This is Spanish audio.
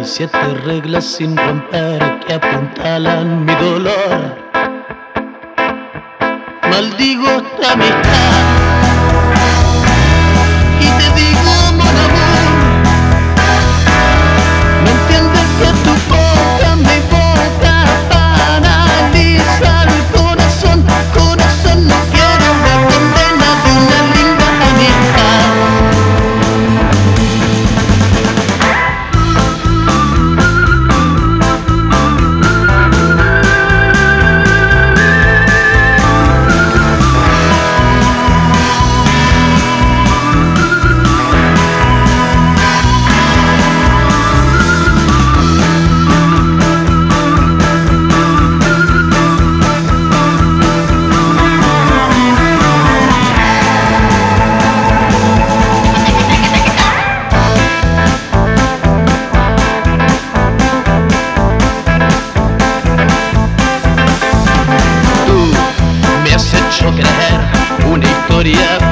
7 reglas sin romper que apuntalan mi dolor. Maldigo esta amistad y te digo, mon amour, no entiendes que tu boca me boca paraliza el corazón. Corazón, no quiero la condena de una linda amistad. Creer una historia